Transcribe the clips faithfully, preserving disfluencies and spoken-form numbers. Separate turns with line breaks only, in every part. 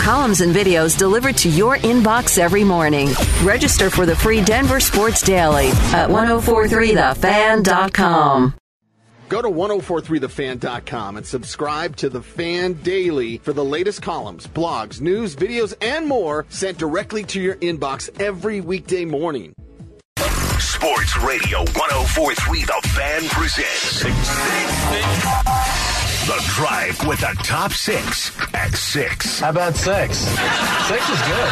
columns and videos delivered to your inbox every morning. Register for the free Denver Sports Daily at ten forty-three the fan dot com.
Go to ten forty-three the fan dot com and subscribe to The Fan Daily for the latest columns, blogs, news, videos, and more sent directly to your inbox every weekday morning.
Sports Radio ten forty-three The Fan presents The Drive with the Top Six at six.
How about six? Six is good.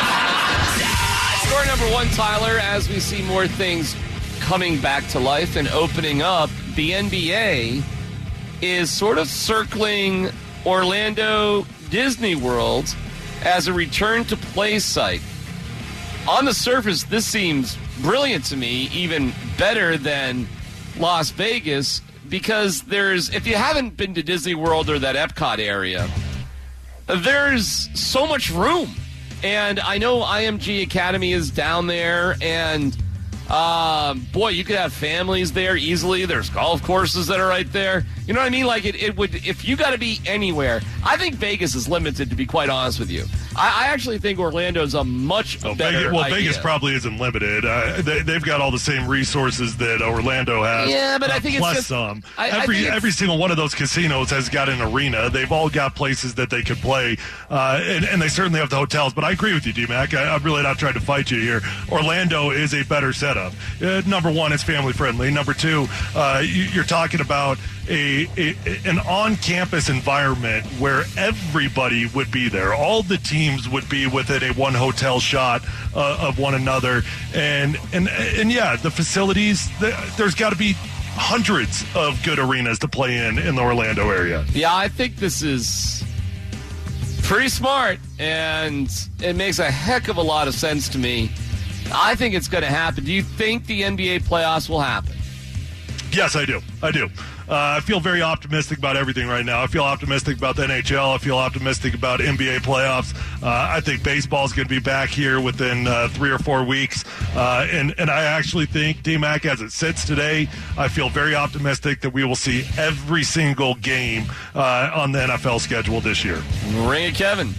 Story number one, Tyler, as we see more things coming back to life and opening up, the N B A is sort of circling Orlando Disney World as a return-to-play site. On the surface, this seems brilliant to me, even better than Las Vegas, because there's, if you haven't been to Disney World or that Epcot area, there's so much room. And I know I M G Academy is down there, and Uh, boy, you could have families there easily. There's golf courses that are right there. You know what I mean? Like, it, it would, if you got to be anywhere, I think Vegas is limited, to be quite honest with you. I, I actually think Orlando's a much
well,
better
Vegas, well,
idea.
Vegas probably isn't limited. Uh, they, they've got all the same resources that Orlando has.
Yeah, but
uh,
I think
plus
it's just,
some.
I,
every
I think
every single one of those casinos has got an arena. They've all got places that they could play, uh, and, and they certainly have the hotels. But I agree with you, D-Mac. I, I'm really not trying to fight you here. Orlando is a better setup. Uh, number one, it's family friendly. Number two, uh, you, you're talking about A, a an on-campus environment where everybody would be there. All the teams would be within a one hotel shot uh, of one another, and and and yeah, the facilities. There's got to be hundreds of good arenas to play in in the Orlando area.
Yeah, I think this is pretty smart, and it makes a heck of a lot of sense to me. I think it's going to happen. Do you think the N B A playoffs will happen?
Yes, I do. I do. Uh, I feel very optimistic about everything right now. I feel optimistic about the N H L. I feel optimistic about N B A playoffs. Uh, I think baseball is going to be back here within uh, three or four weeks. Uh, and, and I actually think, D-Mac, as it sits today, I feel very optimistic that we will see every single game uh, on the N F L schedule this year.
Ring it, Kevin.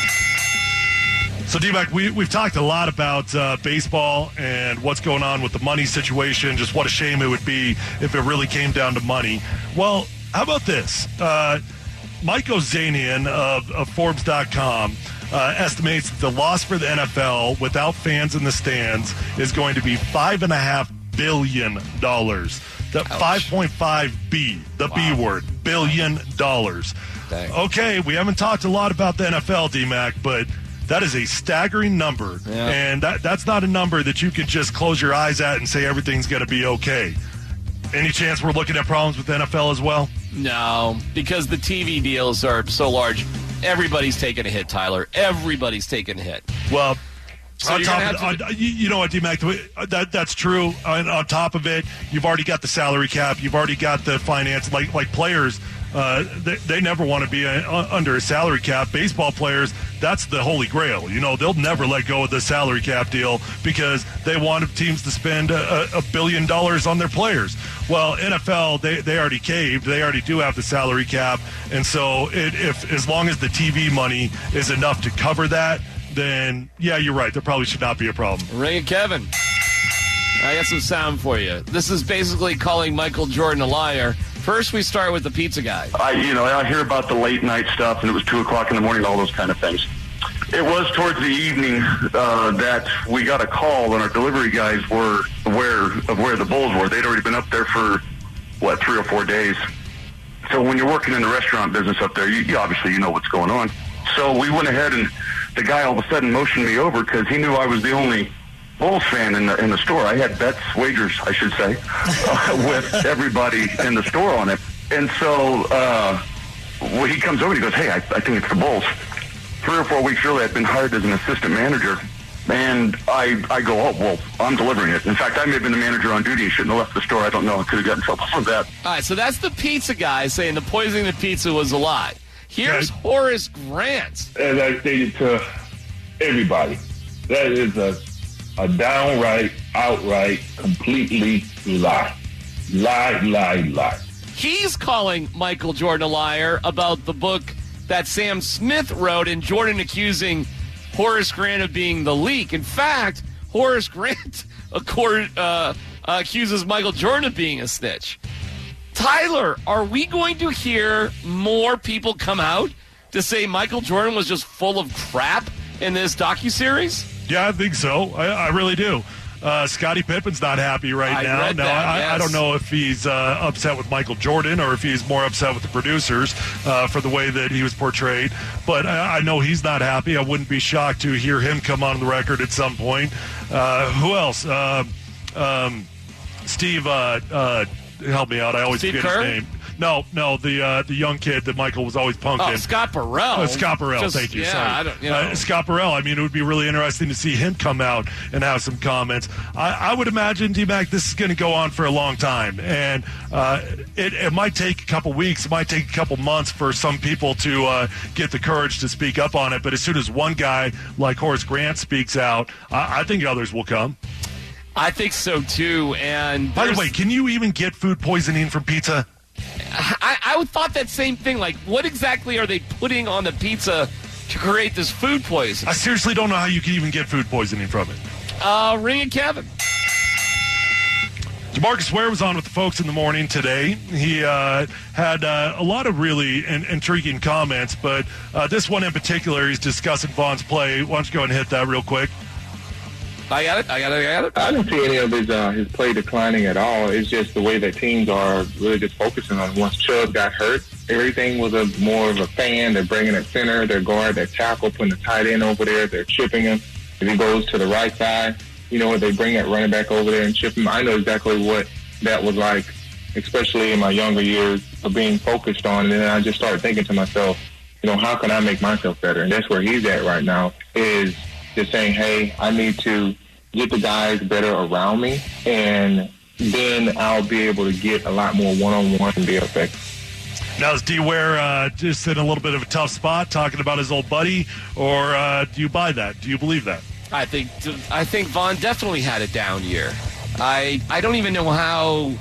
So, D-Mac, we, we've talked a lot about uh, baseball and what's going on with the money situation, just what a shame it would be if it really came down to money. Well, how about this? Uh, Mike Ozanian of, of Forbes dot com uh, estimates that the loss for the N F L without fans in the stands is going to be five point five billion dollars. The five point five B, the wow. B word, billion dollars. Dang. Okay, we haven't talked a lot about the N F L, D-Mac, but that is a staggering number, yeah. and that, that's not a number that you can just close your eyes at and say everything's going to be okay. Any chance we're looking at problems with the N F L as well?
No, because the T V deals are so large. Everybody's taking a hit, Tyler. Everybody's taking a hit.
Well,
so
on top of,
to...
on, you know what, D-Mac, that, that's true. On, on top of it, you've already got the salary cap. You've already got the finance. Like, like players, uh, they, they never want to be a, under a salary cap. Baseball players, that's the holy grail. You know, they'll never let go of the salary cap deal because they want teams to spend a, a billion dollars on their players. Well, N F L, they, they already caved. They already do have the salary cap. And so it, if as long as the T V money is enough to cover that, then, yeah, you're right. There probably should not be a problem.
Ring it, Kevin. I got some sound for you. This is basically calling Michael Jordan a liar. First, we start with the pizza guy.
I, you know, I hear about the late night stuff, and it was two o'clock in the morning, all those kind of things. It was towards the evening uh, that we got a call, and our delivery guys were aware of where the Bulls were. They'd already been up there for, what, three or four days. So when you're working in the restaurant business up there, you, you obviously you know what's going on. So we went ahead, and the guy all of a sudden motioned me over because he knew I was the only Bulls fan in the in the store. I had bets, wagers, I should say, uh, with everybody in the store on it. And so uh, well, he comes over and he goes, hey, I, I think it's the Bulls. Three or four weeks earlier, I'd been hired as an assistant manager. And I, I go, oh, well, I'm delivering it. In fact, I may have been the manager on duty and shouldn't have left the store. I don't know. I could have gotten in trouble for that.
All right, so that's the pizza guy saying the poisoning the pizza was a lie. Here's okay. Horace Grant.
As I stated to everybody, that is a a downright, outright, completely lie. Lie, lie, lie.
He's calling Michael Jordan a liar about the book that Sam Smith wrote, and Jordan accusing Horace Grant of being the leak. In fact, Horace Grant accord, uh, uh, accuses Michael Jordan of being a snitch. Tyler, are we going to hear more people come out to say Michael Jordan was just full of crap in this docuseries?
Yeah, I think so. I, I really do. Uh, Scottie Pippen's not happy right
I
now.
read
Now,
that,
I,
yes.
I don't know if he's uh, upset with Michael Jordan or if he's more upset with the producers uh, for the way that he was portrayed. But I, I know he's not happy. I wouldn't be shocked to hear him come on the record at some point. Uh, who else? Uh, um, Steve, uh, uh, help me out. I always
Steve
forget
Kerr?
his name. No, no, the uh, the young kid that Michael was always punking.
Oh, Scott Burrell.
Oh, Scott Burrell,
Just-
thank you.
yeah,
Sorry.
I don't- you know.
uh, Scott Burrell, I mean, it would be really interesting to see him come out and have some comments. I, I would imagine, D-Mac, this is going to go on for a long time. And uh, it, it might take a couple weeks, it might take a couple months for some people to uh, get the courage to speak up on it. But as soon as one guy like Horace Grant speaks out, I, I think others will come.
I think so, too. And
By the
there's-
way, can you even get food poisoning from pizza?
I, I thought that same thing. Like, what exactly are they putting on the pizza to create this food poison?
I seriously don't know how you can even get food poisoning from it.
Uh, ring it, Kevin.
DeMarcus Ware was on with the folks in the morning today. He uh, had uh, a lot of really in- intriguing comments, but uh, this one in particular, he's discussing Vaughn's play. Why don't you go ahead and hit that real quick?
I got it. I got it. I got it.
I don't see any of his uh, his play declining at all. It's just the way that teams are really just focusing on. Once Chubb got hurt, everything was a more of a fan. They're bringing it center, their guard, their tackle, putting the tight end over there. They're chipping him. If he goes to the right side, you know what? They bring that running back over there and chip him. I know exactly what that was like, especially in my younger years of being focused on. And then I just started thinking to myself, you know, how can I make myself better? And that's where he's at right now, is just saying, hey, I need to get the guys better around me, and then I'll be able to get a lot more one-on-one and be effective.
Now, is D. Ware uh, just in a little bit of a tough spot talking about his old buddy, or uh, do you buy that? Do you believe that?
I think I think Vaughn definitely had a down year. I I don't even know how.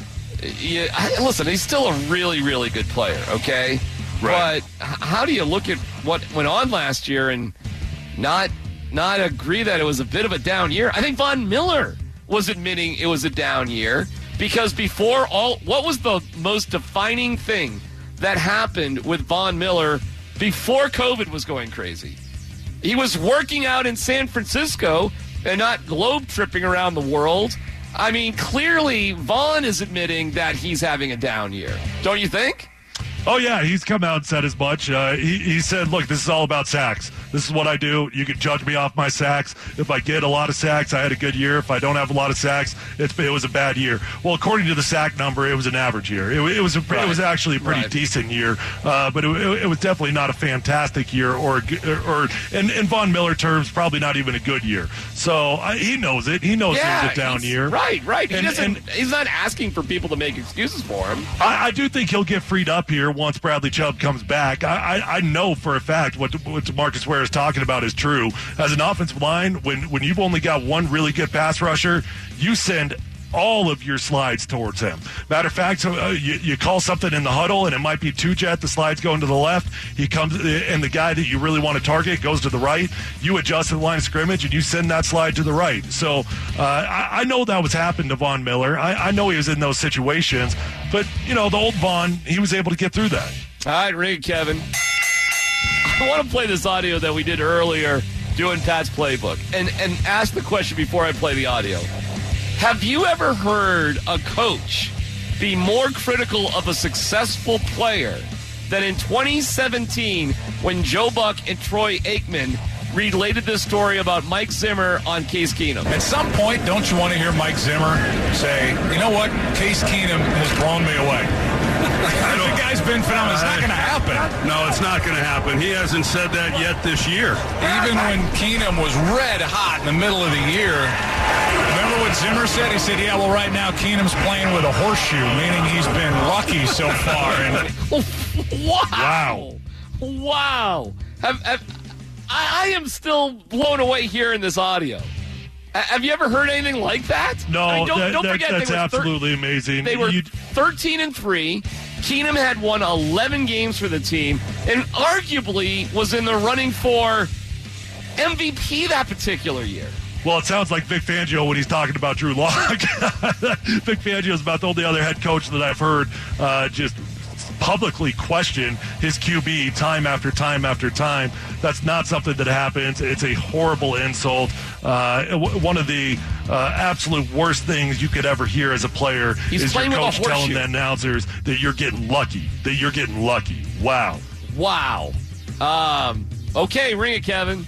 Yeah, I, listen, he's still a really really good player. Okay,
Right.
but h- how do you look at what went on last year and not not agree that it was a bit of a down year? I think Von Miller was admitting it was a down year because before all, what was the most defining thing that happened with Von Miller before COVID was going crazy? He was working out in San Francisco and not globe tripping around the world. I mean, clearly Vaughn is admitting that he's having a down year. Don't you think?
Oh, yeah, he's come out and said as much. Uh, he, he said, look, this is all about sacks. This is what I do. You can judge me off my sacks. If I get a lot of sacks, I had a good year. If I don't have a lot of sacks, it's, it was a bad year. Well, according to the sack number, it was an average year. It, it was a,
Right.
it was actually a pretty
Right.
decent year, uh, but it, it was definitely not a fantastic year, or, a g- or in, in Von Miller terms, probably not even a good year. So I, he knows it. He knows it was a down
he's-
year.
Right, right. He
And-
doesn't.
and-
he's not asking for people to make excuses for him.
I, I do think he'll get freed up here once Bradley Chubb comes back. I, I, I know for a fact what what Marcus Ware is talking about is true. As an offensive line, when when you've only got one really good pass rusher, you send all of your slides towards him. Matter of fact, so, uh, you, you call something in the huddle, and it might be two jet. The slide's going to the left. He comes, and the guy that you really want to target goes to the right. You adjust the line of scrimmage, and you send that slide to the right. So uh, I, I know that was happened to Von Miller. I, I know he was in those situations, but you know the old Von, he was able to get through that.
All right, ring it, Kevin. I want to play this audio that we did earlier doing Pat's playbook and, and ask the question before I play the audio. Have you ever heard a coach be more critical of a successful player than in twenty seventeen when Joe Buck and Troy Aikman related this story about Mike Zimmer on Case Keenum?
At some point, don't you want to hear Mike Zimmer say, you know what, Case Keenum has blown me away? The guy's been phenomenal. It's not going to happen.
No, it's not going to happen. He hasn't said that yet this year.
Even when Keenum was red hot in the middle of the year, remember what Zimmer said? He said, yeah, well, right now Keenum's playing with a horseshoe, meaning he's been lucky so far. And
Wow. Wow. Wow. Have, have, I, I am still blown away hearing this audio. Ha- Have you ever heard anything like that?
No,
I mean, don't,
that-
don't
that-
forget
that's
they were thir-
absolutely amazing.
They were
You-
thirteen and three. Keenum had won eleven games for the team and arguably was in the running for M V P that particular year.
Well, it sounds like Vic Fangio when he's talking about Drew Lock. Vic Fangio is about the only other head coach that I've heard uh, just publicly question his Q B time after time after time. That's not something that happens. It's a horrible insult. Uh, w- one of the uh, absolute worst things you could ever hear as a player
He's
is your coach telling
horseshoe.
the announcers that you're getting lucky, that you're getting lucky. Wow.
Wow. Um, okay, ring it, Kevin.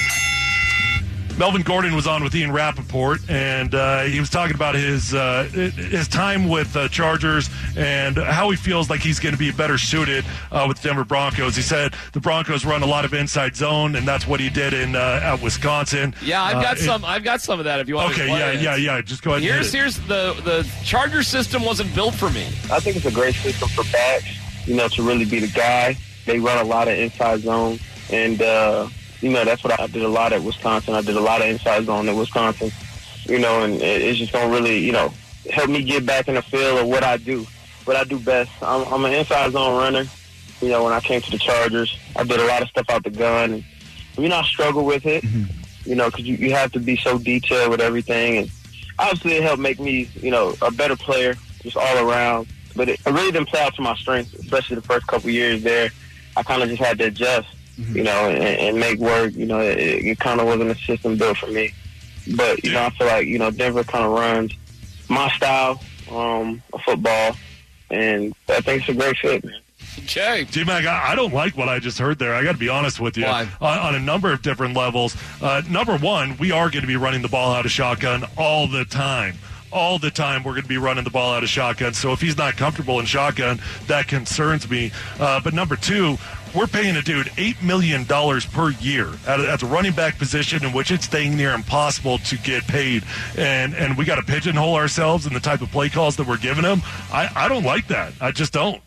Melvin Gordon was on with Ian Rappaport, and uh, he was talking about his uh, his time with uh, Chargers and how he feels like he's going to be better suited uh, with the Denver Broncos. He said the Broncos run a lot of inside zone, and that's what he did in uh, at Wisconsin.
Yeah, I've got
uh,
some. It, I've got some of that. If you want.
Okay,
to
yeah,
it.
yeah, yeah. Just go ahead.
Here's
and hit it.
here's the the Charger system wasn't built for me.
I think it's a great system for backs. You know, to really be the guy. They run a lot of inside zone, and. Uh, You know, that's what I did a lot at Wisconsin. I did a lot of inside zone at Wisconsin, you know, and it's just going to really, you know, help me get back in the feel of what I do, what I do best. I'm, I'm an inside zone runner. You know, when I came to the Chargers, I did a lot of stuff out the gun. And, you know, I struggle with it, mm-hmm. you know, because you, you have to be so detailed with everything. And obviously it helped make me, you know, a better player just all around. But it, it really didn't play out to my strength, especially the first couple years there. I kind of just had to adjust. You know, and, and make work. You know, it, it kind of wasn't a system built for me. But, you know, I feel like, you know, Denver kind of runs my style um, of football, and I think it's a great fit, man.
Okay.
T-Mac, I, I don't like what I just heard there. I got to be honest with you.
Why?
On, on a number of different levels. Uh, number one, we are going to be running the ball out of shotgun all the time. All the time we're going to be running the ball out of shotgun. So if he's not comfortable in shotgun, that concerns me. Uh, but number two, we're paying a dude eight million dollars per year at a, at the running back position in which it's dang near impossible to get paid. And and we got to pigeonhole ourselves in the type of play calls that we're giving him. I, I don't like that. I just don't.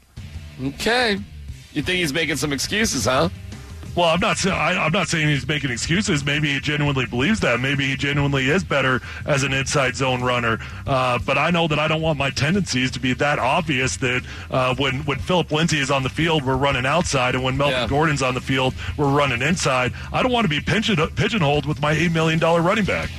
Okay. You think he's making some excuses, huh?
Well, I'm not. I, I'm not saying he's making excuses. Maybe he genuinely believes that. Maybe he genuinely is better as an inside zone runner. Uh, but I know that I don't want my tendencies to be that obvious. That uh, when when Philip Lindsay is on the field, we're running outside, and when Melvin
Yeah.
Gordon's on the field, we're running inside. I don't want to be pigeon, pigeonholed with my eight million dollar running back.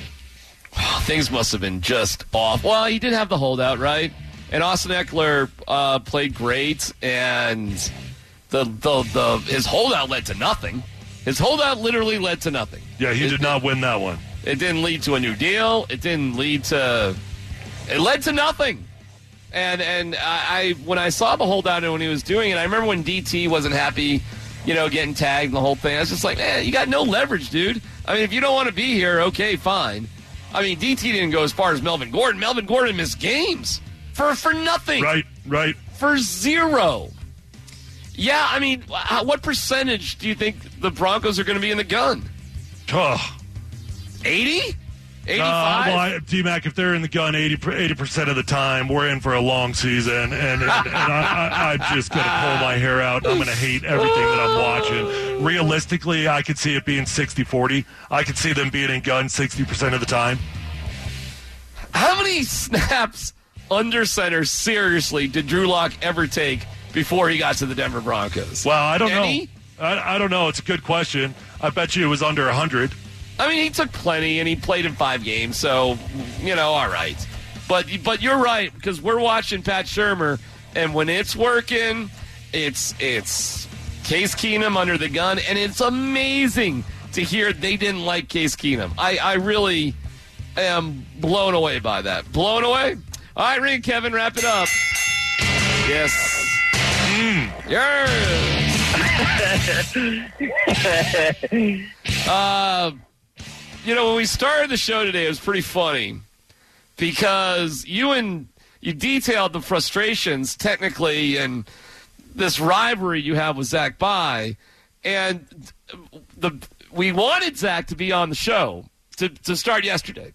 Things must have been just off. Well, he did have the holdout, right? And Austin Eckler uh, played great, and. The, the the his holdout led to nothing. His holdout literally led to nothing.
Yeah, he
it,
did not win that one.
It didn't lead to a new deal. It didn't lead to. It led to nothing. And and I, I when I saw the holdout and when he was doing it, I remember when D T wasn't happy, you know, getting tagged and the whole thing. I was just like, man, you got no leverage, dude. I mean, if you don't want to be here, okay, fine. I mean, D T didn't go as far as Melvin Gordon. Melvin Gordon missed games for for nothing.
Right, right.
For zero. Yeah, I mean, what percentage do you think the Broncos are going to be in the gun?
Oh.
eighty?
Uh,
eighty-five?
well, I, T-Mac, if they're in the gun eighty percent of the time, we're in for a long season, and, and, and I, I, I'm just going to pull my hair out. I'm going to hate everything that I'm watching. Realistically, I could see it being sixty forty. I could see them being in gun sixty percent of the time.
How many snaps under center, seriously, did Drew Lock ever take before he got to the Denver Broncos?
Well, I don't
Any?
know. I, I don't know. It's a good question. I bet you it was under one hundred.
I mean, he took plenty, and he played in five games, so, you know, all right. But but you're right, because we're watching Pat Shurmur, and when it's working, it's it's Case Keenum under the gun, and it's amazing to hear they didn't like Case Keenum. I, I really am blown away by that. Blown away? All right, Ring Kevin, wrap it up. Yes. Mm. Yes. uh, you know, when we started the show today, it was pretty funny because you and you detailed the frustrations technically and this rivalry you have with Zach Bye, and the we wanted Zach to be on the show to to start yesterday.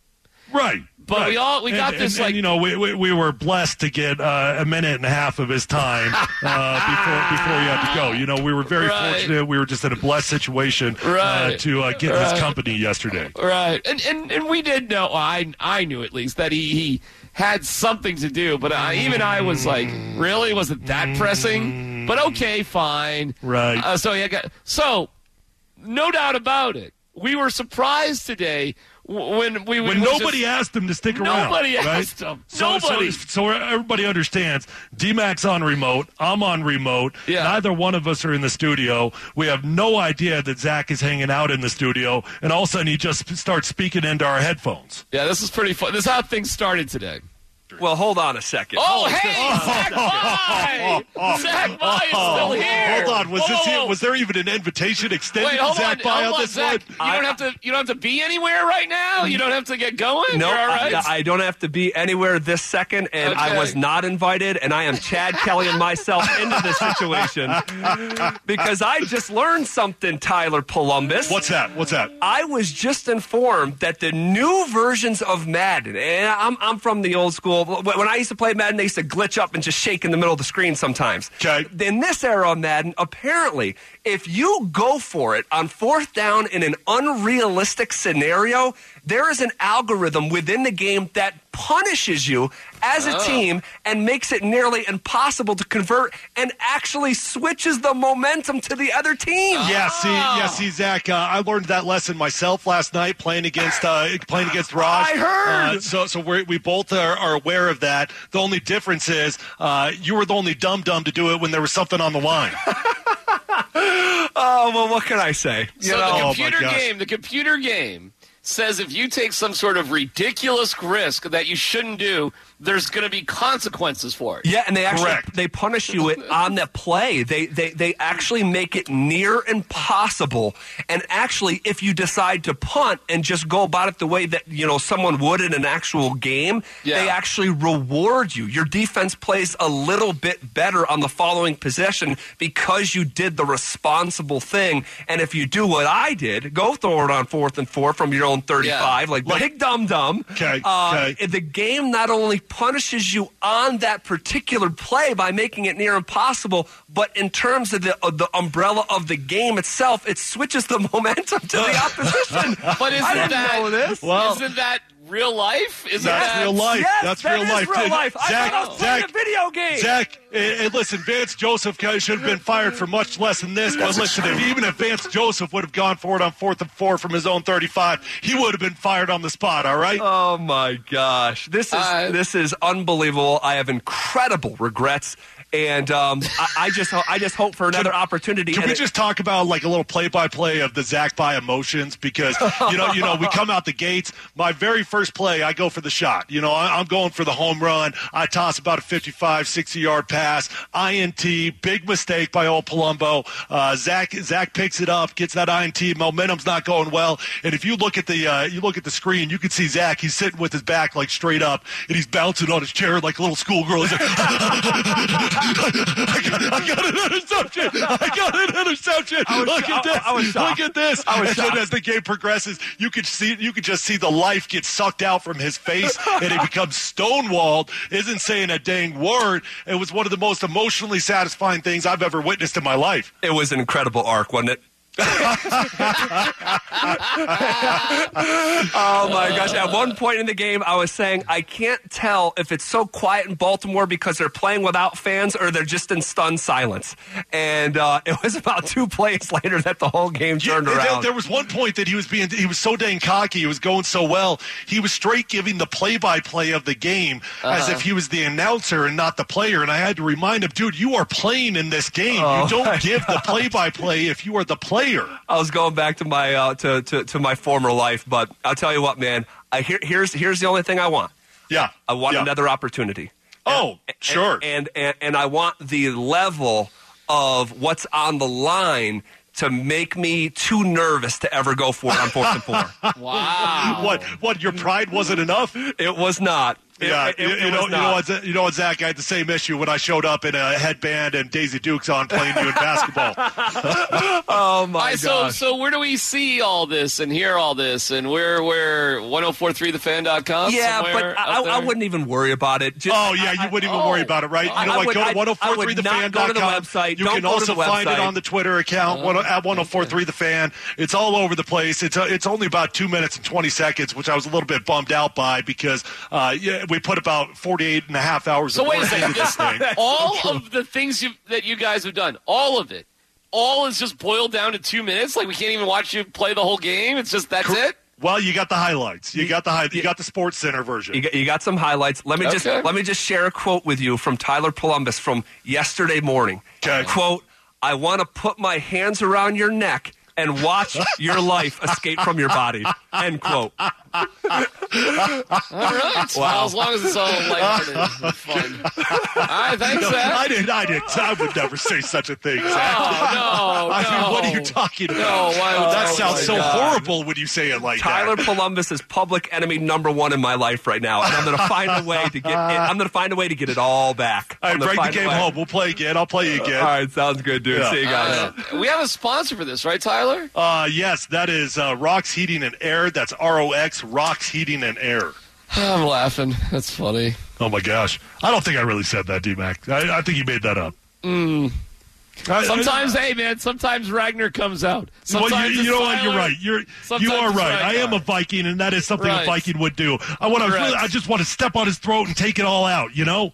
Right.
But
right.
we all we got
and,
this
and,
like
and, you know we, we we were blessed to get uh, a minute and a half of his time uh, before before he had to go. You know we were very
right.
fortunate. We were just in a blessed situation
right.
uh, to uh, get
right.
his company yesterday.
Right, and and and we did know. I I knew at least that he he had something to do. But I, even I was like, really, was it that pressing? But okay, fine.
Right.
Uh, so yeah, got, so no doubt about it. We were surprised today. When we
when
we
nobody
just,
asked him to stick around,
nobody
right?
asked him.
So,
nobody.
So, so everybody understands. D-Mac's on remote. I'm on remote.
Yeah.
Neither one of us are in the studio. We have no idea that Zach is hanging out in the studio, and all of a sudden he just starts speaking into our headphones.
Yeah, this is pretty fun. This is how things started today.
Well, hold on a second.
Oh, hey, Zach Bye! Zach Bye is still here.
Hold on, was
whoa,
this
whoa, whoa.
was there even an invitation extended
Wait,
to
hold
Zach
on,
Bye
hold
on
on,
this
Zach.
one?
You don't have to. You don't have to be anywhere right now. You don't have to get going.
No,
You're all right?
I, I don't have to be anywhere this second, and
Okay.
I was not invited, and I am Chad Kelly and myself into this situation because I just learned something, Tyler Columbus.
What's that? What's that?
I was just informed that the new versions of Madden, and I'm, I'm from the old school. When I used to play Madden, they used to glitch up and just shake in the middle of the screen sometimes.
Okay.
In this era of Madden, apparently, if you go for it on fourth down in an unrealistic scenario, there is an algorithm within the game that punishes you as a
Oh.
team and makes it nearly impossible to convert and actually switches the momentum to the other team.
Yeah, see, yeah, see, Zach, uh, I learned that lesson myself last night playing against uh, playing against Raj.
I heard.
Uh, so, so we're, we both are, are aware of that. The only difference is uh, you were the only dum dum to do it when there was something on the line.
Oh, well, what can I say? You
So
know?
the
Oh, my
computer
gosh.
game, the computer game says if you take some sort of ridiculous risk that you shouldn't do, there's going to be consequences for it.
Yeah, and they actually
Correct.
they punish you it on the play. They they they actually make it near impossible. And actually, if you decide to punt and just go about it the way that you know someone would in an actual game,
Yeah.
they actually reward you. Your defense plays a little bit better on the following possession because you did the responsible thing. And if you do what I did, go throw it on fourth and four from your own thirty-five,
Yeah.
like,
Like-
big dum dum.
Okay,
Uh,
okay.
The game not only punishes you on that particular play by making it near impossible, but in terms of the of the umbrella of the game itself, it switches the momentum to the opposition.
But isn't
I didn't
that
know this.
Well-
isn't that real life? Isn't
That's
that
real life.
Yes,
That's
that
real
is
life.
real
Dude,
life. I
Zach,
thought I was playing
Zach,
a video game.
Zach, and, and listen, Vance Joseph should have been fired for much less than this. But listen, if, even if Vance Joseph would have gone for it on fourth and four from his own thirty-five, he would have been fired on the spot. All right.
Oh my gosh, this is
Uh,
this is unbelievable. I have incredible regrets, and um, I, I just ho- I just hope for another opportunity.
Can
and
we
it-
just talk about like a little play-by-play of the Zach Bye emotions? Because you know, you know, we come out the gates. My very first play, I go for the shot. You know, I, I'm going for the home run. I toss about a fifty-five, sixty-yard pass. I N T, big mistake by old Palumbo. Uh, Zach Zach picks it up, gets that I N T. Momentum's not going well. And if you look at the uh, you look at the screen, you can see Zach. He's sitting with his back like straight up, and he's bouncing on his chair like a little schoolgirl. He's like, I, got, I got an interception. I got an interception.
I was-
Look at
I-
this.
I was
Look
shocked.
at this.
I was
and then
shocked.
as the game progresses, you could see you could just see the life get sucked out from his face, and he becomes stonewalled. Isn't saying a dang word. It was one of the most emotionally satisfying things I've ever witnessed in my life.
It was an incredible arc, wasn't it? Oh my gosh. At one point in the game, I was saying, I can't tell if it's so quiet in Baltimore because they're playing without fans or they're just in stunned silence. And uh, it was about two plays later that the whole game turned
Yeah, there-
around.
There was one point that he was being, he was so dang cocky, he was going so well, he was straight giving the play-by-play of the game as
Uh-huh.
if he was the announcer and not the player. And I had to remind him, dude, you are playing in this game.
Oh,
you don't
my
give the play-by-play if you are the player.
I was going back to my uh, to, to to my former life, but I'll tell you what, man. I here, here's here's the only thing I want.
Yeah,
I want
yeah.
another opportunity.
Oh,
And-
sure.
And, and and I want the level of what's on the line to make me too nervous to ever go for it on fourth and four.
Wow.
What? What? Your pride wasn't enough?
It was not. It,
yeah,
it,
you,
it
you, know,
was
you, know
not.
what, you know what, Zach? I had the same issue when I showed up in a headband and Daisy Dukes on playing you in basketball.
Oh, my
All right, so,
gosh.
so where do we see all this and hear all this? And where, where, ten forty-three the fan dot com?
Yeah, but I, I wouldn't even worry about it. Just,
oh, yeah, you wouldn't even
oh,
worry about it, right? You know
I
what?
would-
Go to
I-
ten
I would
forty-three the fan
not go to
dot com.
the website.
You
Don't
can
go to
also
the
find it
website.
on the Twitter account
Oh,
at ten forty-three the fan. It's all over the place. It's uh, it's only about two minutes and twenty seconds, which I was a little bit bummed out by because uh, yeah, we put about forty-eight and a half hours
So
of
wait a
work
second.
into this thing.
All of the things you, that you guys have done, all of it, all is just boiled down to two minutes? Like we can't even watch you play the whole game? It's just, that's it?
Well, you got the highlights. You got the high, you got the Sports Center version.
You got, you got some highlights. Let me just
Okay.
let me just share a quote with you from Tyler Columbus from yesterday morning.
Okay.
Quote, I want to put my hands around your neck and watch your life escape from your body. End quote.
All right. Well, as long as it's all lighthearted and fun. All right, thanks,
No,
Zach.
I didn't. I didn't. I would never say such a thing, Zach.
Oh, no,
I mean,
no.
what are you talking about?
No, why would-
that
oh,
sounds
my
so
God.
horrible when you say it like
Tyler
that.
Columbus is public enemy number one in my life right now, and I'm going to find a way to get. It, I'm going to find a way to get it all back.
All
I'm
right,
gonna
break the
find a
game
way.
home. We'll play again. I'll play you again.
All right, sounds good, dude.
Yeah.
See you guys.
Uh, we have a sponsor for this, right, Tyler?
Uh, yes, that is uh, Rox Heating and Air. That's R O X, Rox Heating and Air.
I'm laughing. That's funny.
Oh, my gosh. I don't think I really said that, D-Mac. I, I think you made that up.
Mm.
I-
Sometimes, hey, man, sometimes Ragnar comes out.
Well,
Sometimes
you,
it's
you know what? You're
Tyler.
right. You're
Sometimes
you are
it's
right. I am
Ragnar.
a Viking, and that is something
Right.
a Viking would do. I want to.
Correct.
Really, I just want to step on his throat and take it all out. You know.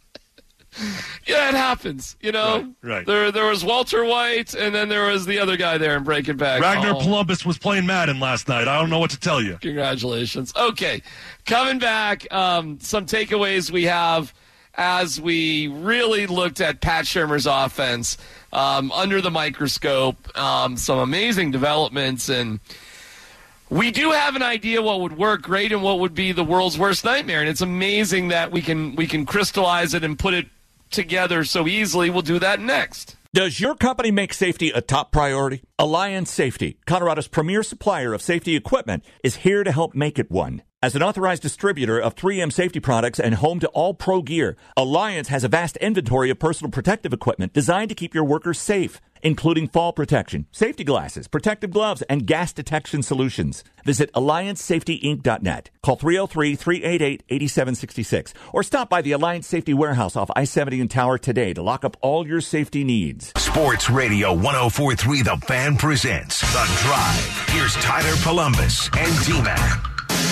Yeah, it happens. You know,
Right, right.
There, there was Walter White, and then there was the other guy there in Breaking Bad.
Ragnar
Oh,
Columbus was playing Madden last night. I don't know what to tell you.
Congratulations. Okay, coming back, um, some takeaways we have as we really looked at Pat Shurmur's offense um, under the microscope. Um, some amazing developments, and we do have an idea what would work great and what would be the world's worst nightmare. And it's amazing that we can we can crystallize it and put it together so easily. We'll do that next.
Does your company make safety a top priority? Alliance Safety, Colorado's premier supplier of safety equipment, is here to help make it one. As an authorized distributor of three M safety products and home to all pro gear, Alliance has a vast inventory of personal protective equipment designed to keep your workers safe, including fall protection, safety glasses, protective gloves, and gas detection solutions. Visit alliance safety inc dot net. Call three oh three, three eight eight, eight seven six six or stop by the Alliance Safety Warehouse off I seventy and Tower today to lock up all your safety needs.
Sports Radio ten forty-three The Fan presents The Drive. Here's Tyler Columbus and D-Mac.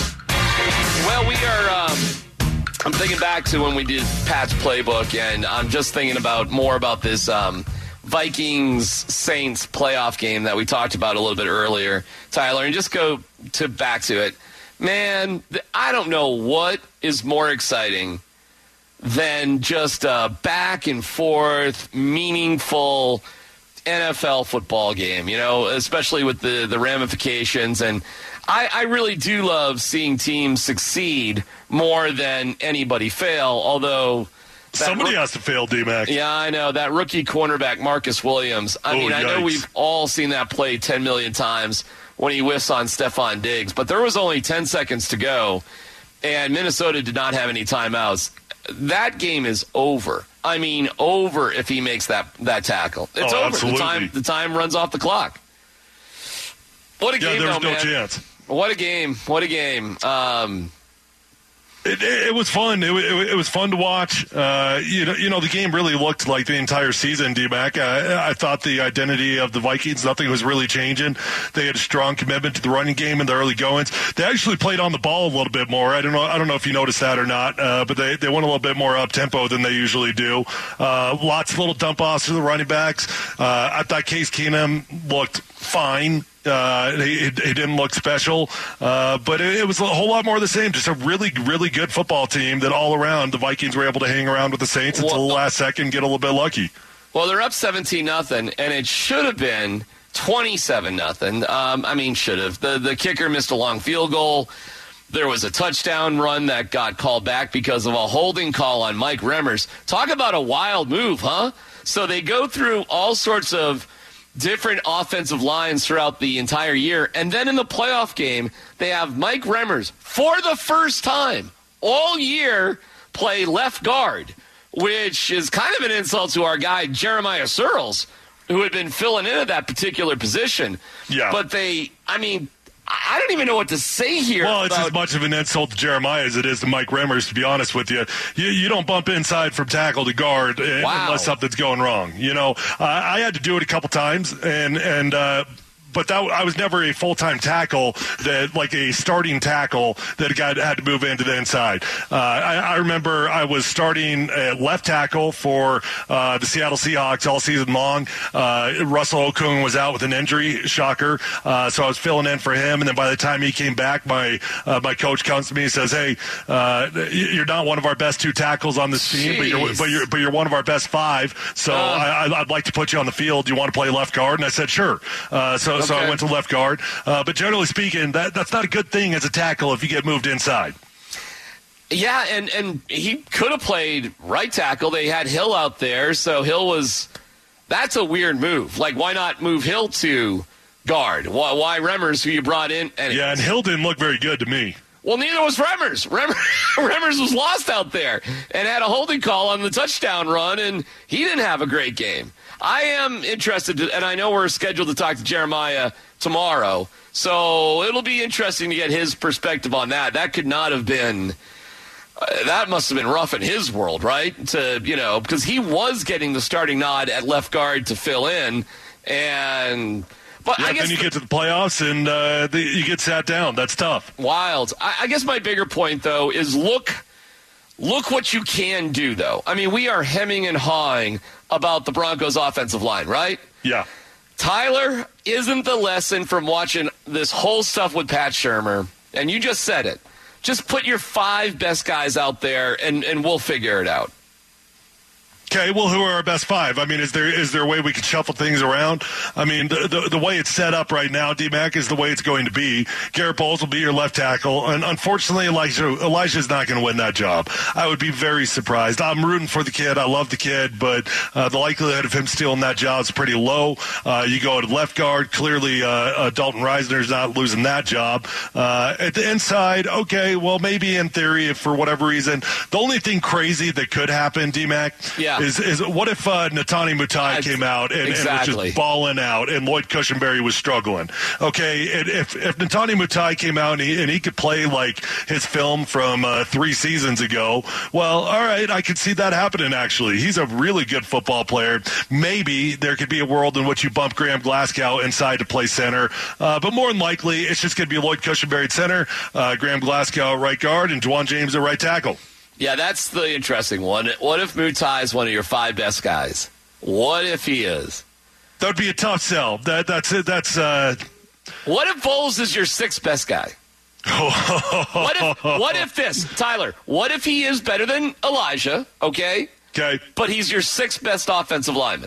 Well, we are. Um, I'm thinking back to when we did Pat's playbook, and I'm just thinking about more about this um, Vikings Saints playoff game that we talked about a little bit earlier, Tyler. And just go to back to it, man. th- I don't know what is more exciting than just a back and forth, meaningful N F L football game. You know, especially with the the ramifications and. I, I really do love seeing teams succeed more than anybody fail, although... that
Somebody
rook-
has to fail, D-Mac.
Yeah, I know. That rookie cornerback, Marcus Williams. I
Oh,
mean, I know
yikes.
we've all seen that play ten million times when he whiffs on Stephon Diggs, but there was only ten seconds to go, and Minnesota did not have any timeouts. That game is over. I mean, over if he makes that, that tackle. It's
Oh,
over.
absolutely.
The time, the time runs off the clock. What a
Yeah,
game,
there's
though,
no
man.
chance.
What a game. What a game. Um,
It, it, it was fun. It, wa- it, wa- it was fun to watch. Uh, you know, you know, the game really looked like the entire season, D-Mac. I, I thought the identity of the Vikings, nothing was really changing. They had a strong commitment to the running game in the early goings. They actually played on the ball a little bit more. I don't know. I don't know if you noticed that or not, uh, but they, they went a little bit more up tempo than they usually do. Uh, lots of little dump offs to the running backs. Uh, I thought Case Keenum looked fine. Uh, he, he didn't look special, uh, but it, it was a whole lot more of the same. Just a really, really good football team that all around the Vikings were able to hang around with the Saints until the last second, get a little bit lucky.
well, they're up seventeen nothing, and it should have been twenty-seven nothing. Um, I mean, should have. The, the kicker missed a long field goal. There was a touchdown run that got called back because of a holding call on Mike Remmers. Talk about a wild move, huh? So they go through all sorts of different offensive lines throughout the entire year. And then in the playoff game, they have Mike Remmers, for the first time, all year play left guard, which is kind of an insult to our guy, Jeremiah Searles, who had been filling in at that particular position.
Yeah.
But they, I mean, I don't even know what to say here.
Well, it's
about-
as much of an insult to Jeremiah as it is to Mike Remmers, to be honest with you. You, you don't bump inside from tackle to guard uh,
Wow.
unless something's going wrong. You know, uh, I had to do it a couple times, and, and, uh, but that, I was never a full-time tackle, that like a starting tackle that got had to move into the inside. Uh, I, I remember I was starting at left tackle for uh, the Seattle Seahawks all season long. Uh, Russell Okung was out with an injury, shocker. Uh, so I was filling in for him, and then by the time he came back, my uh, my coach comes to me and says, "Hey, uh, you're not one of our best two tackles on this team, but you're, but you're but you're one of our best five. So uh, I, I'd like to put you on the field. Do you want to play left guard?" And I said, "Sure." Uh, so so I
Okay.
went to left guard. Uh, but generally speaking, that that's not a good thing as a tackle if you get moved inside.
Yeah, and, and he could have played right tackle. They had Hill out there, so Hill was – that's a weird move. Like, why not move Hill to guard? Why, why Remmers, who you brought in? And
yeah, and Hill didn't look very good to me.
Well, neither was Remmers. Remmers. Remmers was lost out there and had a holding call on the touchdown run, and he didn't have a great game. I am interested, to, and I know we're scheduled to talk to Jeremiah tomorrow, so it'll be interesting to get his perspective on that. That could not have been uh, – that must have been rough in his world, right? To, you know, because he was getting the starting nod at left guard to fill in, and – But
yeah,
I guess
then you
the,
get to the playoffs and uh, the, you get sat down. That's tough.
Wild. I, I guess my bigger point, though, is look look what you can do, though. I mean, we are hemming and hawing about the Broncos' offensive line, right?
Yeah.
Tyler, isn't the lesson from watching this whole stuff with Pat Shurmur, and you just said it, just put your five best guys out there, and, and we'll figure it out.
Okay, well, who are our best five? I mean, is there is there a way we can shuffle things around? I mean, the the, the way it's set up right now, D-Mac, is the way it's going to be. Garrett Bowles will be your left tackle, and unfortunately, Elijah Elijah's not going to win that job. I would be very surprised. I'm rooting for the kid. I love the kid, but uh, the likelihood of him stealing that job is pretty low. Uh, you go to left guard, clearly uh, uh, Dalton Reisner's not losing that job. Uh, at the inside, okay, well, maybe in theory, if for whatever reason. The only thing crazy that could happen, D-Mac,
yeah.
Is, is what if uh, Netani Mutai came out and,
exactly.
and was just balling out and Lloyd Cushenberry was struggling? Okay, and if, if Netani Mutai came out and he, and he could play like his film from uh, three seasons ago, well, all right, I could see that happening, actually. He's a really good football player. Maybe there could be a world in which you bump Graham Glasgow inside to play center, uh, but more than likely, it's just going to be Lloyd Cushenberry at center, uh, Graham Glasgow at right guard, and Juwan James at right tackle.
Yeah, that's the interesting one. What if Mutai is one of your five best guys? What if he is?
That would be a tough sell. That that's it. That's. Uh...
What if Bowles is your sixth best guy? what if what if this, Tyler? What if he is better than Elijah? Okay.
Okay.
But he's your sixth best offensive lineman.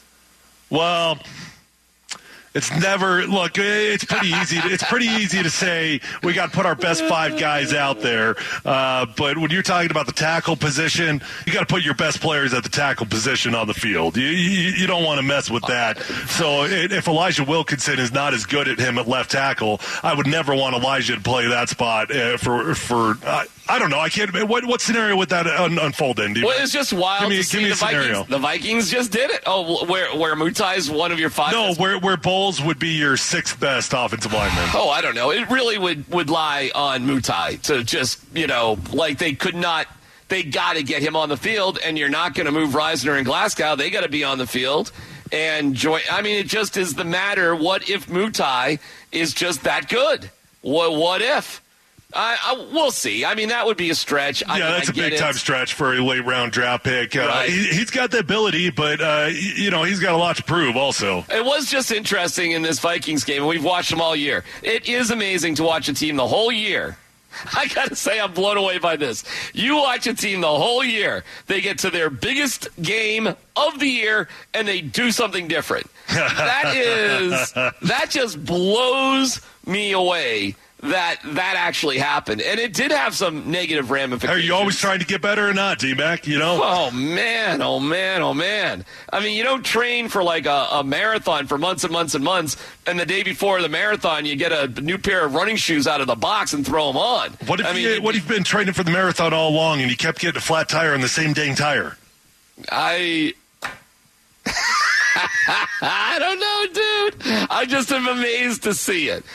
Well. It's never look. It's pretty easy. To, it's pretty easy to say we got to put our best five guys out there. Uh, but when you're talking about the tackle position, you got to put your best players at the tackle position on the field. You you, you don't want to mess with that. So if Elijah Wilkinson is not as good at him at left tackle, I would never want Elijah to play that spot uh, for for. Uh, I don't know. I can't. What what scenario would that un- unfold in?
Well, it's just wild
give me,
to
give
see
me
the
a scenario.
Vikings. The Vikings just did it. Oh, where where Mutai is one of your five.
No,
best.
where where Bowles would be your sixth best offensive lineman.
Oh, I don't know. It really would would lie on Mutai to just you know like they could not. They got to get him on the field, and you're not going to move Reisner and Glasgow. They got to be on the field and join. I mean, it just is the matter. What if Mutai is just that good? What what if? I, I, we'll see. I mean, that would be a stretch. I
yeah,
mean,
that's
I
a big
it.
time stretch for a late round draft pick. Uh,
Right.
he, he's got the ability, but uh, you know he's got a lot to prove. Also,
it was just interesting in this Vikings game, and we've watched them all year. It is amazing to watch a team the whole year. I got to say, I'm blown away by this. You watch a team the whole year. They get to their biggest game of the year, and they do something different. That is, that just blows me away that that actually happened. And it did have some negative ramifications.
Are you always trying to get better or not, D-Mac? You know?
Oh, man, oh, man, oh, man. I mean, you don't train for like a, a marathon for months and months and months, and the day before the marathon, you get a new pair of running shoes out of the box and throw them on.
What if,
I mean,
you, what if you've been training for the marathon all along and you kept getting a flat tire on the same dang tire?
I... I don't know, dude. I just am amazed to see it.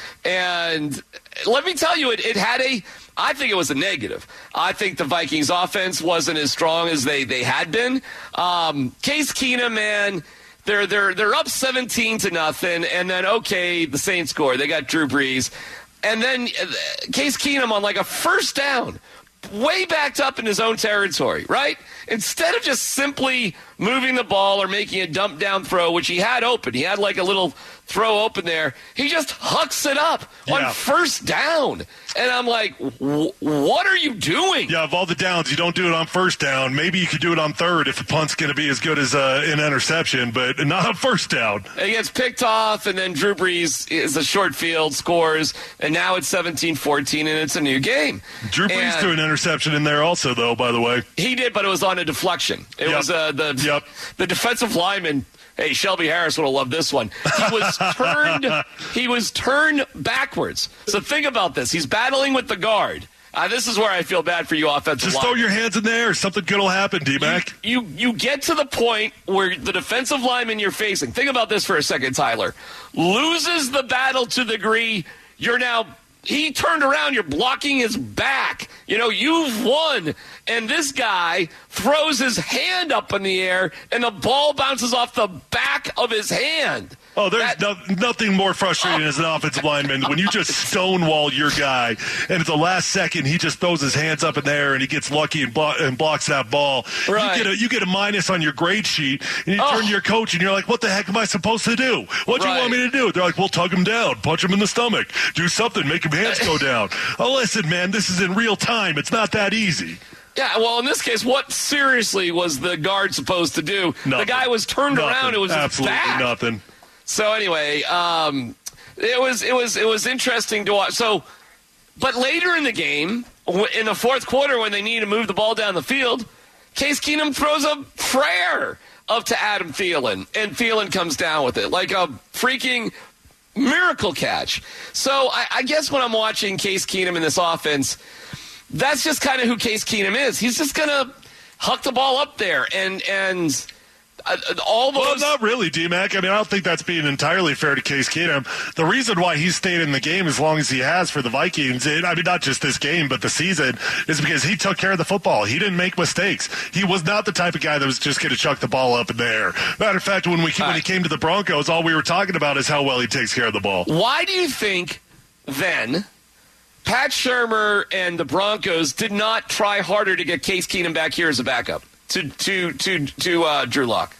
And let me tell you, it, it had a, I think it was a negative. I think the Vikings offense wasn't as strong as they, they had been. Um, Case Keenum, man, they're, they're, they're up seventeen to nothing. And then, okay, the Saints score. They got Drew Brees. And then uh, Case Keenum on like a first down, way backed up in his own territory, right? Instead of just simply moving the ball or making a dump down throw, which he had open, he had like a little throw open there, he just hucks it up yeah. on first down. And I'm like, what are you doing?
Yeah, of all the downs, you don't do it on first down. Maybe you could do it on third if the punt's going to be as good as uh, an interception, but not on first down.
It gets picked off, and then Drew Brees is a short field, scores, and now it's seventeen fourteen, and it's a new game.
Drew Brees
and
threw an interception in there also, though, by the way.
He did, but it was on a deflection. It
yep.
was uh, the,
yep.
the defensive lineman. Hey, Shelby Harris would have loved this one. He was turned he was turned backwards. So think about this. He's battling with the guard. Uh, this is where I feel bad for you offensive
Just
linemen.
throw your hands in there. Something good will happen, D-Mac.
You, you, you get to the point where the defensive lineman you're facing, think about this for a second, Tyler, loses the battle to the degree you're now, he turned around, you're blocking his back. You know, you've won. And this guy throws his hand up in the air, and the ball bounces off the back of his hand.
Oh, there's no, nothing more frustrating as an offensive lineman when you just stonewall your guy, and at the last second he just throws his hands up in there and he gets lucky and, blo- and blocks that ball.
Right.
You get a, you get a minus on your grade sheet, and you
Oh.
turn to your coach and you're like, "What the heck am I supposed to do? What do
Right.
you want me to do?" They're like, "Well, tug him down, punch him in the stomach, do something, make his hands go down." Oh, listen, man, this is in real time. It's not that easy.
Yeah, well, in this case, what seriously was the guard supposed to do?
Nothing.
The guy was turned
Nothing.
around. It was his
absolutely
back.
nothing.
So anyway, um, it was it was it was interesting to watch. So, but later in the game, in the fourth quarter, when they need to move the ball down the field, Case Keenum throws a prayer up to Adam Thielen, and Thielen comes down with it like a freaking miracle catch. So I, I guess when I'm watching Case Keenum in this offense, that's just kind of who Case Keenum is. He's just gonna huck the ball up there and and. Uh, all those...
Well, not really, D-Mac. I mean, I don't think that's being entirely fair to Case Keenum. The reason why he's stayed in the game as long as he has for the Vikings, and, I mean, not just this game, but the season, is because he took care of the football. He didn't make mistakes. He was not the type of guy that was just going to chuck the ball up in the air. Matter of fact, when we when he came to the Broncos, all we were talking about is how well he takes care of the ball.
Why do you think, then, Pat Shurmur and the Broncos did not try harder to get Case Keenum back here as a backup to to to to uh, Drew Lock?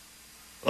Uh,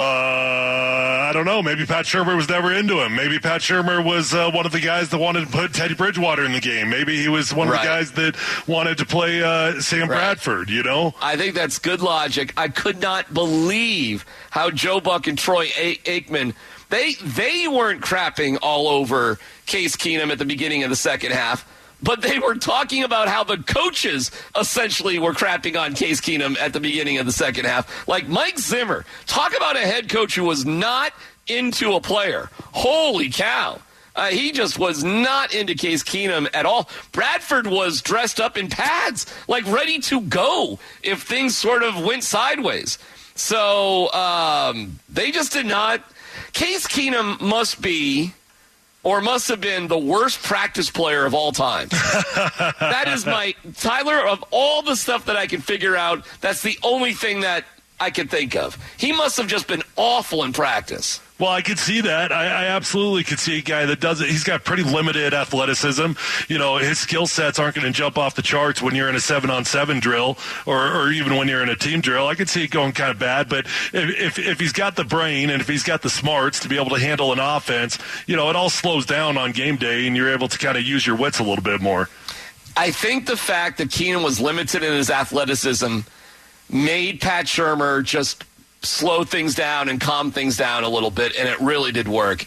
I don't know. Maybe Pat Shurmur was never into him. Maybe Pat Shurmur was uh, one of the guys that wanted to put Teddy Bridgewater in the game. Maybe he was one of
Right.
the guys that wanted to play uh, Sam
Right.
Bradford, you know?
I think that's good logic. I could not believe how Joe Buck and Troy A- Aikman, they they weren't crapping all over Case Keenum at the beginning of the second half, but they were talking about how the coaches essentially were crapping on Case Keenum at the beginning of the second half. Like Mike Zimmer, talk about a head coach who was not into a player. Holy cow. Uh, he just was not into Case Keenum at all. Bradford was dressed up in pads, like ready to go if things sort of went sideways. So um, they just did not. Case Keenum must be, or must have been, the worst practice player of all time. That is my, Tyler, of all the stuff that I can figure out, that's the only thing that I can think of. He must have just been awful in practice.
Well, I could see that. I, I absolutely could see a guy that does it. He's got pretty limited athleticism. You know, his skill sets aren't going to jump off the charts when you're in a seven-on-seven drill or, or even when you're in a team drill. I could see it going kind of bad, but if, if if he's got the brain and if he's got the smarts to be able to handle an offense, you know, it all slows down on game day and you're able to kind of use your wits a little bit more.
I think the fact that Keenum was limited in his athleticism made Pat Shurmur just slow things down and calm things down a little bit, and it really did work.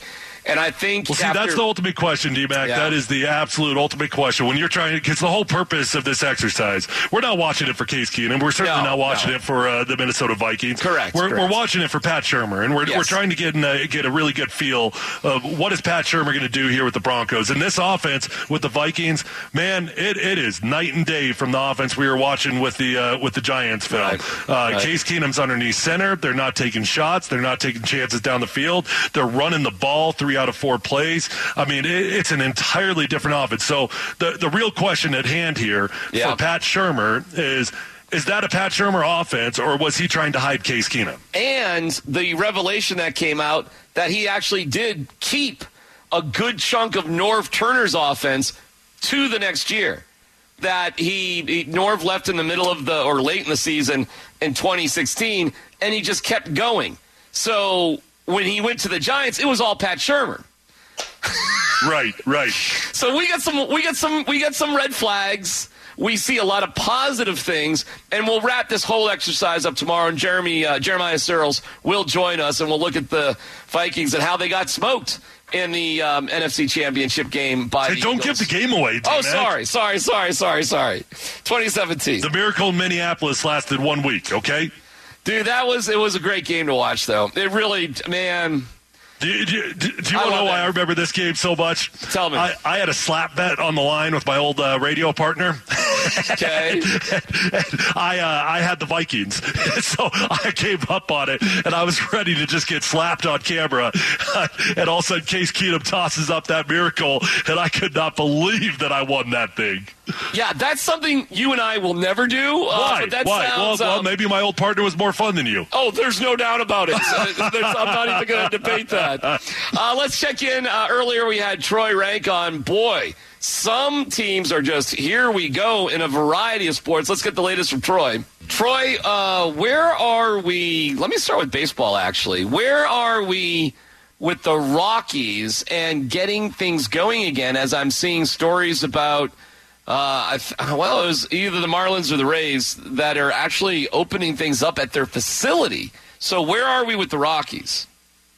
And I think
well, see,
after,
that's the ultimate question, D-Mac.
Yeah.
That is the absolute ultimate question. When you're trying to, because the whole purpose of this exercise, we're not watching it for Case Keenum. We're certainly
No,
not watching
no.
it for uh, the Minnesota Vikings.
Correct.
We're,
correct.
we're watching it for Pat Shurmur, and we're
Yes.
we're trying to get in a, get a really good feel of what is Pat Shurmur going to do here with the Broncos. And this offense with the Vikings, man, it, it is night and day from the offense we were watching with the uh, with the Giants, Phil.
Right.
Uh,
Right.
Case Keenum's underneath center. They're not taking shots. They're not taking chances down the field. They're running the ball three out of four plays. I mean, it, it's an entirely different offense. So the the real question at hand here
Yeah.
for Pat Shurmur is, is that a Pat Shurmur offense, or was he trying to hide Case Keenum?
And the revelation that came out that he actually did keep a good chunk of Norv Turner's offense to the next year. That he, he Norv left in the middle of the or late in the season in twenty sixteen, and he just kept going. So when he went to the Giants, it was all Pat Shurmur.
Right, right.
So we got some we got some we got some red flags. We see a lot of positive things, and we'll wrap this whole exercise up tomorrow. And Jeremy uh, Jeremiah Searles will join us, and we'll look at the Vikings and how they got smoked in the um, N F C Championship game by
Hey,
the
don't
Eagles.
give the game away, D-Mac.
Oh, sorry, sorry, sorry, sorry, sorry. twenty seventeen.
The miracle in Minneapolis lasted one week, okay?
Dude, that was it was a great game to watch, though. It really, man.
Do you, do you, do you
I
want to
love
know why
that.
I remember this game so much?
Tell me.
I, I had a slap bet on the line with my old uh, radio partner.
Okay.
I uh, I had the Vikings, so I came up on it, and I was ready to just get slapped on camera. And all of a sudden, Case Keenum tosses up that miracle, and I could not believe that I won that thing.
Yeah, that's something you and I will never do. Uh,
Why?
But that
Why?
sounds,
well, well,
um,
maybe my old partner was more fun than you.
Oh, there's no doubt about it. Uh, there's- I'm not even going to debate that. Uh, let's check in. Uh, earlier, we had Troy Rank on. Boy, some teams are just here we go in a variety of sports. Let's get the latest from Troy. Troy, uh, where are we? Let me start with baseball, actually. Where are we with the Rockies and getting things going again, as I'm seeing stories about Uh, I th- well, it was either the Marlins or the Rays that are actually opening things up at their facility. So where are we with the Rockies?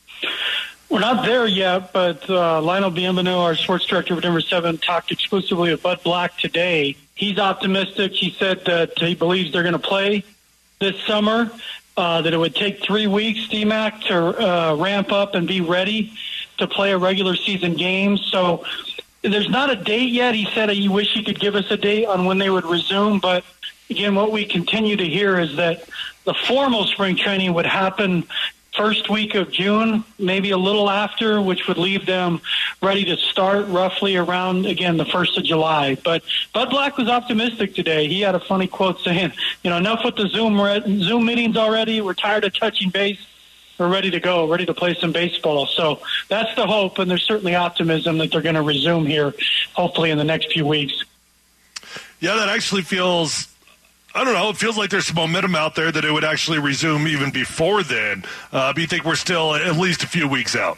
We're not there yet, but uh, Lionel Bienvenu, our sports director of Denver seven, talked exclusively with Bud Black today. He's optimistic. He said that he believes they're going to play this summer, uh, that it would take three weeks, D-Mac, to uh, ramp up and be ready to play a regular season game. So there's not a date yet. He said he wished he could give us a date on when they would resume. But, again, what we continue to hear is that the formal spring training would happen first week of June, maybe a little after, which would leave them ready to start roughly around, again, the first of July. But Bud Black was optimistic today. He had a funny quote saying, you know, enough with the Zoom, Zoom meetings already. We're tired of touching base. We're ready to go, ready to play some baseball. So that's the hope, and there's certainly optimism that they're going to resume here, hopefully in the next few weeks.
Yeah, that actually feels, I don't know, it feels like there's some momentum out there that it would actually resume even before then. Uh, but you think we're still at least a few weeks out?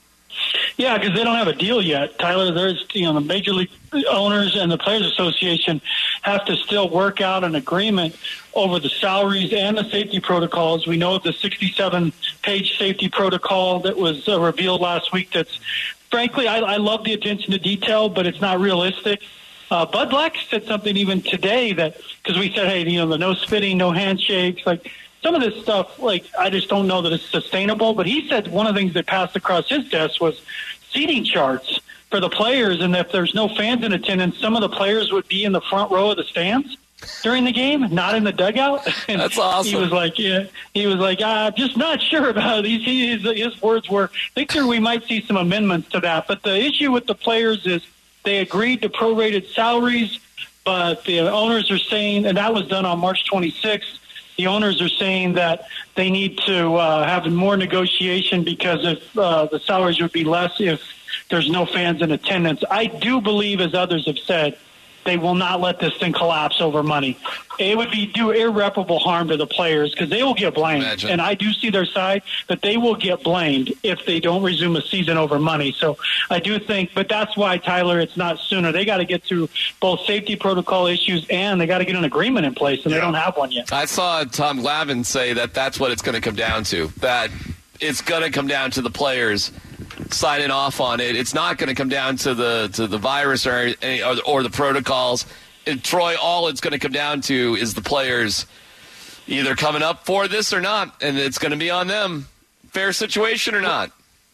Yeah, because they don't have a deal yet, Tyler. There's, you know, the Major League owners and the Players Association have to still work out an agreement over the salaries and the safety protocols. We know the sixty-seven page safety protocol that was uh, revealed last week. That's, frankly, I, I love the attention to detail, but it's not realistic. Uh, Bud Black said something even today that, because we said, hey, you know, the no spitting, no handshakes, like some of this stuff, like I just don't know that it's sustainable. But he said one of the things that passed across his desk was seating charts for the players, and if there's no fans in attendance, some of the players would be in the front row of the stands during the game, not in the dugout. And
that's awesome.
He was like, yeah, he was like, I'm just not sure about it. His, his, his words were, I think there we might see some amendments to that. But the issue with the players is they agreed to prorated salaries, but the owners are saying, and that was done on March twenty-sixth, the owners are saying that they need to uh, have more negotiation because if uh, the salaries would be less if there's no fans in attendance. I do believe, as others have said, they will not let this thing collapse over money. It would be do irreparable harm to the players because they will get blamed.
Imagine.
And I do see their side, but they will get blamed if they don't resume a season over money. So I do think, but that's why, Tyler, it's not sooner. They got to get through both safety protocol issues and they got to get an agreement in place, and yeah. they don't have one yet.
I saw Tom Glavine say that that's what it's going to come down to, that it's going to come down to the players signing off on it. It's not going to come down to the to the virus or any, or, the, or the protocols. And Troy, all it's going to come down to is the players either coming up for this or not, and it's going to be on them. Fair situation or not?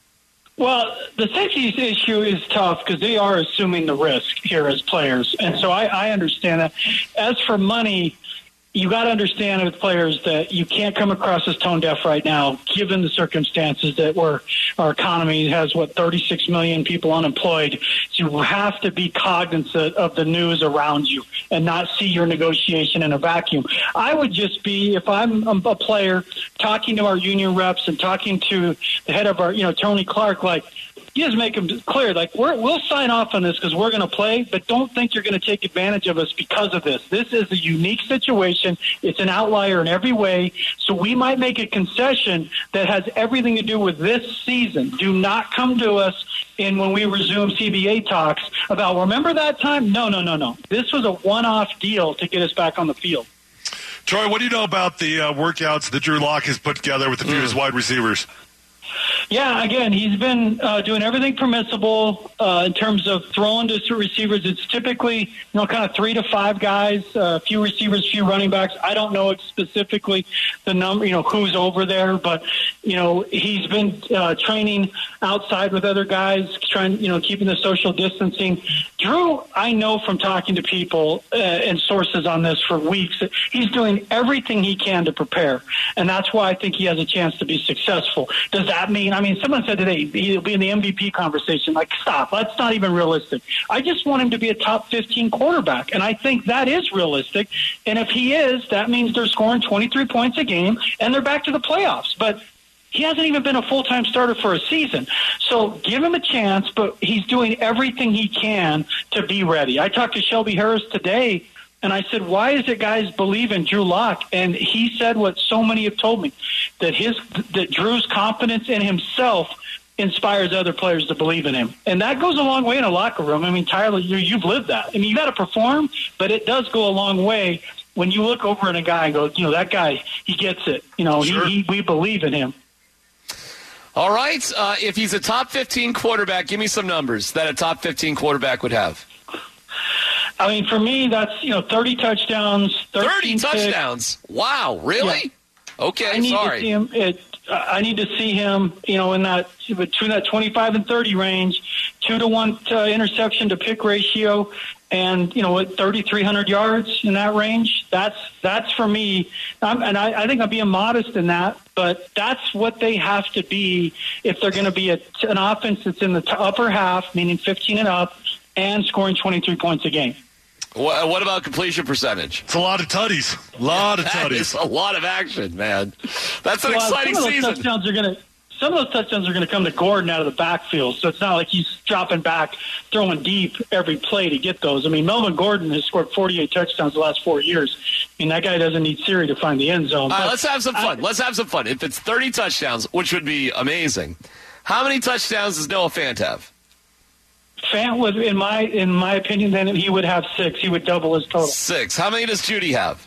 Well, the safety issue is tough because they are assuming the risk here as players. And so I, I understand that. As for money, you got to understand with players that you can't come across as tone deaf right now, given the circumstances that we're, our economy has, what, thirty-six million people unemployed. So you have to be cognizant of the news around you and not see your negotiation in a vacuum. I would just be, if I'm a player, talking to our union reps and talking to the head of our, you know, Tony Clark, like, you just make them clear, like, we're, we'll sign off on this because we're going to play, but don't think you're going to take advantage of us because of this. This is a unique situation. It's an outlier in every way. So we might make a concession that has everything to do with this season. Do not come to us in when we resume C B A talks about, remember that time? No, no, no, no. This was a one-off deal to get us back on the field.
Troy, what do you know about the uh, workouts that Drew Lock has put together with a few of his wide receivers?
Yeah, again, he's been uh, doing everything permissible uh, in terms of throwing to receivers. It's typically, you know, kind of three to five guys, a uh, few receivers, few running backs. I don't know specifically the number, you know, who's over there, but, you know, he's been uh, training outside with other guys, trying, you know, keeping the social distancing. Drew, I know from talking to people uh, and sources on this for weeks, that he's doing everything he can to prepare, and that's why I think he has a chance to be successful. Does that mean, I mean, someone said today he'll be in the M V P conversation. Like, stop. That's not even realistic. I just want him to be a top fifteen quarterback, and I think that is realistic. And if he is, that means they're scoring twenty-three points a game, and they're back to the playoffs. But he hasn't even been a full-time starter for a season. So give him a chance, but he's doing everything he can to be ready. I talked to Shelby Harris today, and I said, why is it guys believe in Drew Lock? And he said what so many have told me, that his that Drew's confidence in himself inspires other players to believe in him. And that goes a long way in a locker room. I mean, Tyler, you, you've lived that. I mean, you got to perform, but it does go a long way when you look over at a guy and go, you know, that guy, he gets it. You know, sure. he, he, we believe in him.
All right. Uh, if he's a top fifteen quarterback, give me some numbers that a top fifteen quarterback would have.
I mean, for me, that's, you know, thirty touchdowns.
thirty touchdowns. Picks. Wow. Really? Yeah. Okay.
I need
sorry.
To see him, it, uh, I need to see him, you know, in that between that twenty-five and thirty range, two to one uh, interception to pick ratio, and, you know, at thirty-three hundred yards in that range. That's that's for me. I'm, and I, I think I'm being modest in that, but that's what they have to be if they're going to be a, an offense that's in the t- upper half, meaning fifteen and up, and scoring twenty-three points a game.
What, what about completion percentage?
It's a lot of tutties. A lot of tutties.
It's a lot of action, man. That's an
well,
exciting
some of those
season.
Touchdowns are gonna, some of those touchdowns are going to come to Gordon out of the backfield, so it's not like he's dropping back, throwing deep every play to get those. I mean, Melvin Gordon has scored forty-eight touchdowns the last four years. I mean, that guy doesn't need Siri to find the end zone.
All right, let's have some fun. I, let's have some fun. If it's thirty touchdowns, which would be amazing, how many touchdowns does Noah Fant have?
Fant would, in my in my opinion, then he would have six. He would double his total.
Six. How many does Judy have?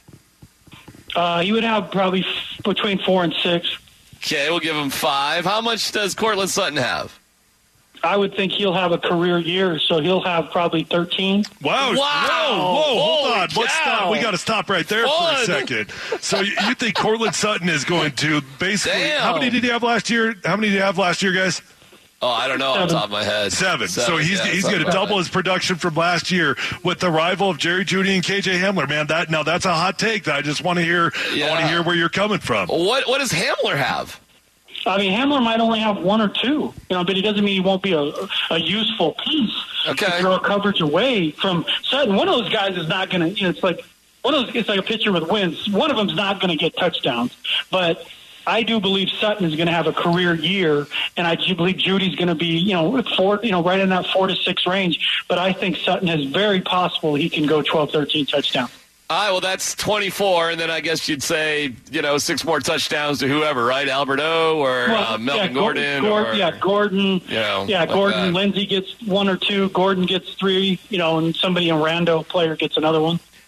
Uh, he would have probably f- between four and six.
Okay, we'll give him five. How much does Cortland Sutton have?
I would think he'll have a career year, so he'll have probably thirteen.
Wow.
Wow.
Whoa, whoa, hold on.
Cow.
Let's stop. We got to stop right there
Fun.
for a second. So you, you think Cortland Sutton is going to basically,
Damn.
how many did he have last year? How many did he have last year, guys?
Oh, I don't know
Seven.
off the top of my head.
Seven.
Seven
so he's
yeah,
he's going to double his production from last year with the rival of Jerry Jeudy and K J Hamler. Man, that now that's a hot take. That I just want to hear.
Yeah.
I want to hear where you're coming from.
What what does Hamler have?
I mean, Hamler might only have one or two, you know, but it doesn't mean he won't be a, a useful piece
okay.
to throw coverage away from Sutton. One of those guys is not going to, you know, it's like one of those. It's like a pitcher with wins. One of them's not going to get touchdowns, but I do believe Sutton is going to have a career year, and I do believe Judy's going to be, you know, four, you know, right in that four to six range. But I think Sutton is very possible he can go twelve, thirteen touchdowns.
All right, well, that's twenty-four, and then I guess you'd say, you know, six more touchdowns to whoever, right? Alberto or
well,
uh, Melvin
yeah,
Gordon?
Gordon
or,
yeah, Gordon.
You know,
yeah,
like
Gordon.
that.
Lindsey gets one or two. Gordon gets three, you know, and somebody in Rando player gets another one.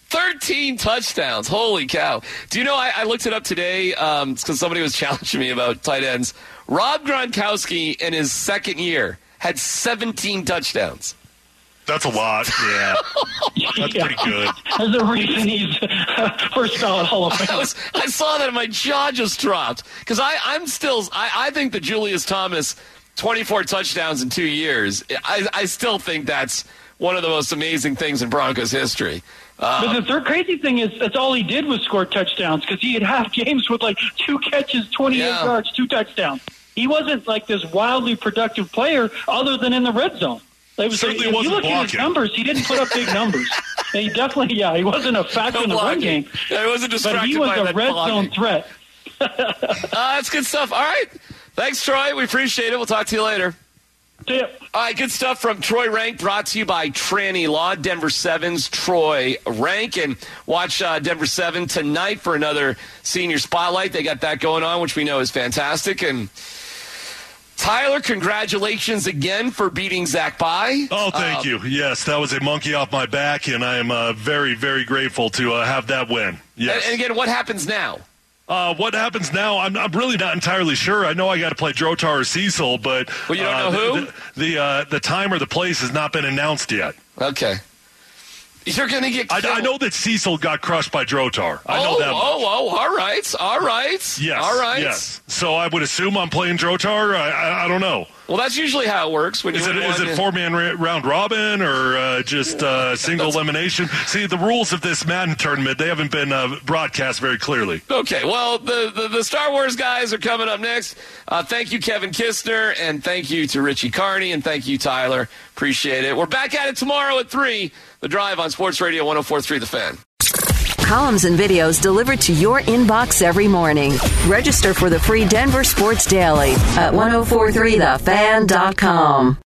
thirteen touchdowns. Holy cow. Do you know, I, I looked it up today because um, somebody was challenging me about tight ends. Rob Gronkowski in his second year had seventeen touchdowns.
That's a lot, yeah. That's
Yeah.
pretty good.
There's a reason he's uh, first ballot Hall of Fame.
I, was, I saw that and my jaw just dropped because I'm still, I, I think that Julius Thomas, twenty-four touchdowns in two years, I, I still think that's one of the most amazing things in Broncos history. Um,
But the third crazy thing is that's all he did was score touchdowns because he had half games with like two catches, twenty-eight
Yeah.
yards, two touchdowns. He wasn't like this wildly productive player other than in the red zone. It was,
Certainly
if you
wasn't
look at his
blocking.
numbers, he didn't put up big numbers. And he definitely, yeah, he wasn't a factor
No
in the run
blocking.
game.
Yeah, he wasn't
But
distracted
he was
by
a
that
red
blocking.
zone threat.
uh, that's good stuff. All right. Thanks, Troy. We appreciate it. We'll talk to you later.
See ya.
All right, good stuff from Troy Rank, brought to you by Tranny Law, Denver seven's Troy Rank. And watch uh, Denver seven tonight for another senior spotlight. They got that going on, which we know is fantastic. And Tyler, congratulations again for beating Zach Bai.
Oh, thank
Uh,
you. Yes, that was a monkey off my back, and I am uh, very, very grateful to uh, have that win. Yes.
And, and again, what happens now?
Uh, what happens now? I'm, I'm really not entirely sure. I know I got to play Drotar or Cecil, but
Well, you don't
uh,
know who?
The the, uh, the time or the place has not been announced yet.
Okay. You're going to get
I,
killed.
I know that Cecil got crushed by Drotar. I know
oh,
that much.
oh, oh, all right, all right.
Yes,
all right.
yes. So I would assume I'm playing Drotar. I, I, I don't know.
Well, that's usually how it works. When
Is
you
it is
win
it
one-
four man ra- round robin or uh, just uh, single elimination? See, the rules of this Madden tournament, they haven't been uh, broadcast very clearly.
Okay, well, the, the, the Star Wars guys are coming up next. Uh, thank you, Kevin Kistner, and thank you to Richie Carney, and thank you, Tyler. Appreciate it. We're back at it tomorrow at three. The Drive on Sports Radio one oh four point three The Fan.
Columns and videos delivered to your inbox every morning. Register for the free Denver Sports Daily at ten forty-three the fan dot com.